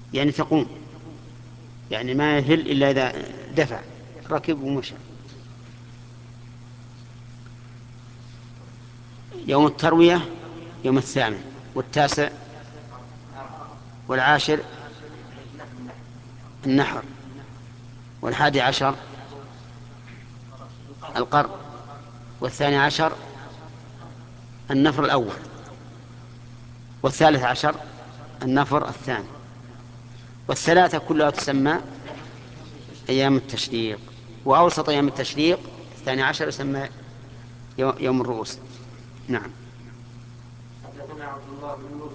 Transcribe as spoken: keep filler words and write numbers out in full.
يعني تقوم، يعني ما يهل إلا إذا دفع ركب ومشى. يوم التروية يوم الثامن، والتاسع والعاشر النحر، والحادي عشر القر، والثاني عشر النفر الأول، والثالث عشر النفر الثاني، والثلاثة كلها تسمى أيام التشريق. وأوسط أيام التشريق الثاني عشر يسمى يوم الرؤوس. نعم.